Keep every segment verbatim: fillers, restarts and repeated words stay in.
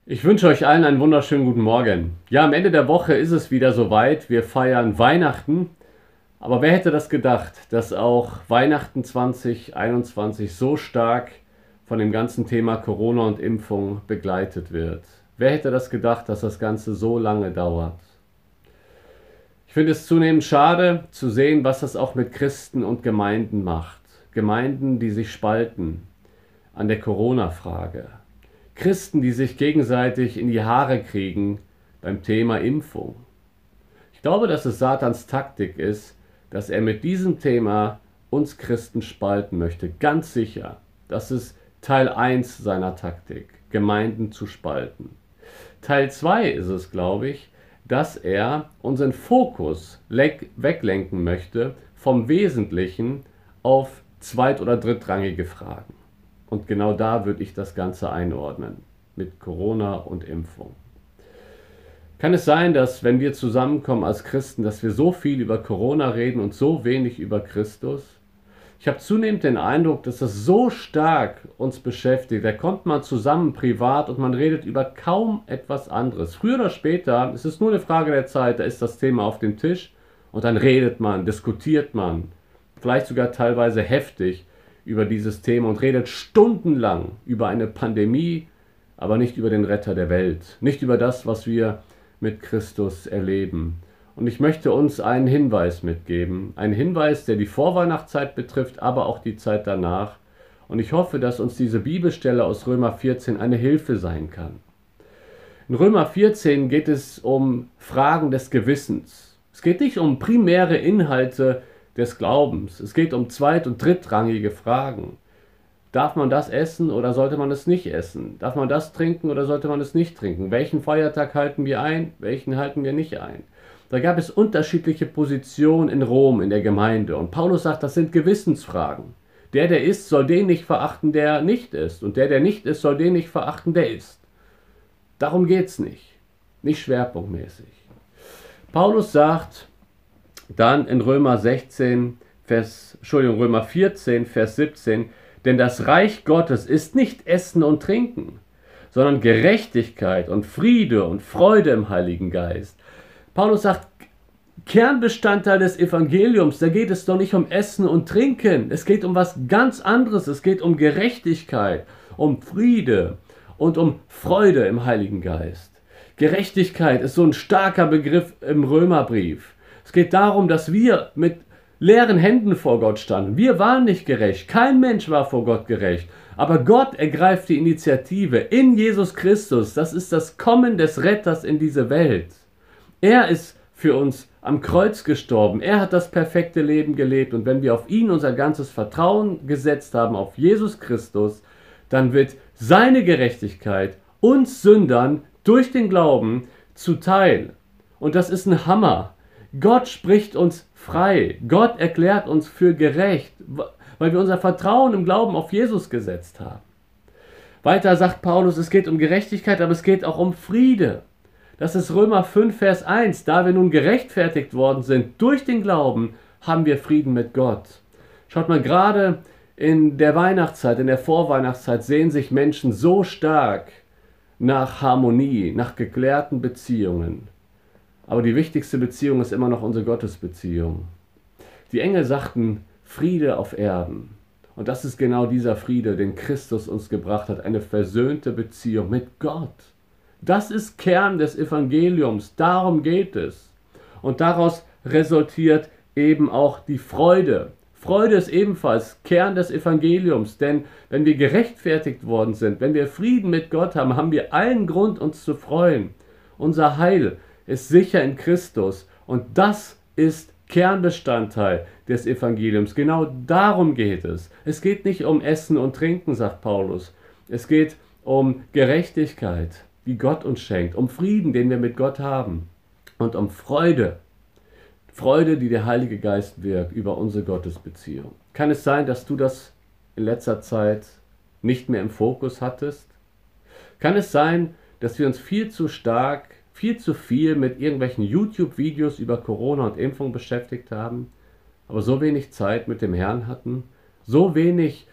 Ich wünsche euch allen einen wunderschönen guten Morgen. Ja, am Ende der Woche ist es wieder soweit. Wir feiern Weihnachten. Aber wer hätte das gedacht, dass auch Weihnachten zwanzig einundzwanzig so stark von dem ganzen Thema Corona und Impfung begleitet wird? Wer hätte das gedacht, dass das Ganze so lange dauert? Ich finde es zunehmend schade zu sehen, was das auch mit Christen und Gemeinden macht. Gemeinden, die sich spalten an der Corona-Frage. Christen, die sich gegenseitig in die Haare kriegen beim Thema Impfung. Ich glaube, dass es Satans Taktik ist, dass er mit diesem Thema uns Christen spalten möchte. Ganz sicher. Das ist Teil eins seiner Taktik, Gemeinden zu spalten. Teil zwei ist es, glaube ich, dass er unseren Fokus weglenken möchte vom Wesentlichen auf zweit- oder drittrangige Fragen. Und genau da würde ich das Ganze einordnen, mit Corona und Impfung. Kann es sein, dass wenn wir zusammenkommen als Christen, dass wir so viel über Corona reden und so wenig über Christus? Ich habe zunehmend den Eindruck, dass das so stark uns beschäftigt. Da kommt man zusammen privat und man redet über kaum etwas anderes. Früher oder später, es ist nur eine Frage der Zeit, da ist das Thema auf dem Tisch und dann redet man, diskutiert man, vielleicht sogar teilweise heftig über dieses Thema und redet stundenlang über eine Pandemie, aber nicht über den Retter der Welt, nicht über das, was wir mit Christus erleben. Und ich möchte uns einen Hinweis mitgeben, einen Hinweis, der die Vorweihnachtszeit betrifft, aber auch die Zeit danach. Und ich hoffe, dass uns diese Bibelstelle aus Römer vierzehn eine Hilfe sein kann. In Römer vierzehn geht es um Fragen des Gewissens. Es geht nicht um primäre Inhalte des Glaubens. Es geht um zweit- und drittrangige Fragen. Darf man das essen oder sollte man es nicht essen? Darf man das trinken oder sollte man es nicht trinken? Welchen Feiertag halten wir ein? Welchen halten wir nicht ein? Da gab es unterschiedliche Positionen in Rom, in der Gemeinde. Und Paulus sagt, das sind Gewissensfragen. Der, der isst, soll den nicht verachten, der nicht isst. Und der, der nicht isst, soll den nicht verachten, der isst. Darum geht es nicht. Nicht schwerpunktmäßig. Paulus sagt dann in Römer sechzehn, Vers, Entschuldigung, Römer vierzehn, Vers siebzehn, denn das Reich Gottes ist nicht Essen und Trinken, sondern Gerechtigkeit und Friede und Freude im Heiligen Geist. Paulus sagt, Kernbestandteil des Evangeliums, da geht es doch nicht um Essen und Trinken. Es geht um was ganz anderes. Es geht um Gerechtigkeit, um Friede und um Freude im Heiligen Geist. Gerechtigkeit ist so ein starker Begriff im Römerbrief. Es geht darum, dass wir mit leeren Händen vor Gott standen. Wir waren nicht gerecht. Kein Mensch war vor Gott gerecht. Aber Gott ergreift die Initiative in Jesus Christus. Das ist das Kommen des Retters in diese Welt. Er ist für uns am Kreuz gestorben. Er hat das perfekte Leben gelebt. Und wenn wir auf ihn unser ganzes Vertrauen gesetzt haben, auf Jesus Christus, dann wird seine Gerechtigkeit uns Sündern durch den Glauben zuteil. Und das ist ein Hammer. Gott spricht uns frei. Gott erklärt uns für gerecht, weil wir unser Vertrauen im Glauben auf Jesus gesetzt haben. Weiter sagt Paulus, es geht um Gerechtigkeit, aber es geht auch um Friede. Das ist Römer fünf, Vers eins. Da wir nun gerechtfertigt worden sind durch den Glauben, haben wir Frieden mit Gott. Schaut mal, gerade in der Weihnachtszeit, in der Vorweihnachtszeit sehen sich Menschen so stark nach Harmonie, nach geklärten Beziehungen. Aber die wichtigste Beziehung ist immer noch unsere Gottesbeziehung. Die Engel sagten Friede auf Erden. Und das ist genau dieser Friede, den Christus uns gebracht hat. Eine versöhnte Beziehung mit Gott. Das ist Kern des Evangeliums. Darum geht es. Und daraus resultiert eben auch die Freude. Freude ist ebenfalls Kern des Evangeliums. Denn wenn wir gerechtfertigt worden sind, wenn wir Frieden mit Gott haben, haben wir allen Grund, uns zu freuen. Unser Heil ist sicher in Christus und das ist Kernbestandteil des Evangeliums. Genau darum geht es. Es geht nicht um Essen und Trinken, sagt Paulus. Es geht um Gerechtigkeit, die Gott uns schenkt, um Frieden, den wir mit Gott haben und um Freude. Freude, die der Heilige Geist wirkt über unsere Gottesbeziehung. Kann es sein, dass du das in letzter Zeit nicht mehr im Fokus hattest? Kann es sein, dass wir uns viel zu stark viel zu viel mit irgendwelchen YouTube-Videos über Corona und Impfung beschäftigt haben, aber so wenig Zeit mit dem Herrn hatten, so wenig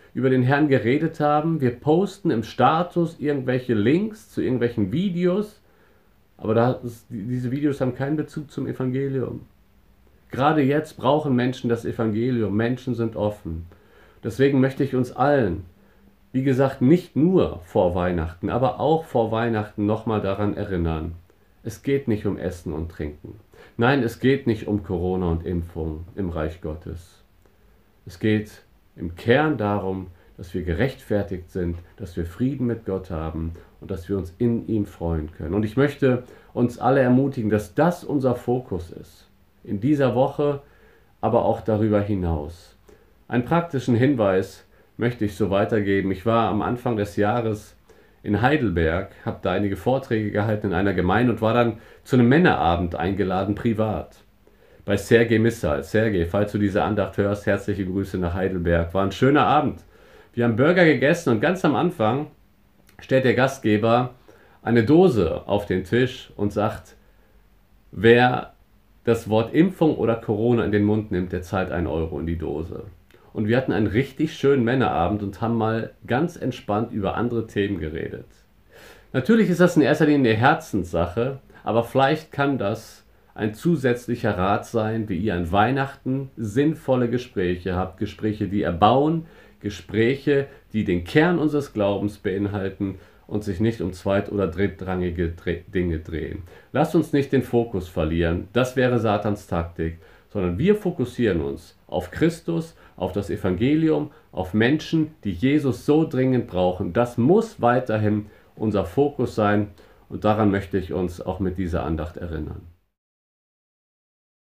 über den Herrn geredet haben. Wir posten im Status irgendwelche Links zu irgendwelchen Videos, aber das, diese Videos haben keinen Bezug zum Evangelium. Gerade jetzt brauchen Menschen das Evangelium. Menschen sind offen. Deswegen möchte ich uns allen, wie gesagt, nicht nur vor Weihnachten, aber auch vor Weihnachten nochmal daran erinnern. Es geht nicht um Essen und Trinken. Nein, es geht nicht um Corona und Impfung im Reich Gottes. Es geht im Kern darum, dass wir gerechtfertigt sind, dass wir Frieden mit Gott haben und dass wir uns in ihm freuen können. Und ich möchte uns alle ermutigen, dass das unser Fokus ist. In dieser Woche, aber auch darüber hinaus. Einen praktischen Hinweis möchte ich so weitergeben. Ich war am Anfang des Jahres in Heidelberg, habe da einige Vorträge gehalten in einer Gemeinde und war dann zu einem Männerabend eingeladen, privat. Bei Sergej Missal. Sergej, falls du diese Andacht hörst, herzliche Grüße nach Heidelberg. War ein schöner Abend. Wir haben Burger gegessen und ganz am Anfang stellt der Gastgeber eine Dose auf den Tisch und sagt, wer das Wort Impfung oder Corona in den Mund nimmt, der zahlt einen Euro in die Dose. Und wir hatten einen richtig schönen Männerabend und haben mal ganz entspannt über andere Themen geredet. Natürlich ist das in erster Linie eine Herzenssache, aber vielleicht kann das ein zusätzlicher Rat sein, wie ihr an Weihnachten sinnvolle Gespräche habt, Gespräche, die erbauen, Gespräche, die den Kern unseres Glaubens beinhalten und sich nicht um zweit- oder drittrangige Dinge drehen. Lasst uns nicht den Fokus verlieren, das wäre Satans Taktik, sondern wir fokussieren uns auf Christus, auf das Evangelium, auf Menschen, die Jesus so dringend brauchen. Das muss weiterhin unser Fokus sein und daran möchte ich uns auch mit dieser Andacht erinnern.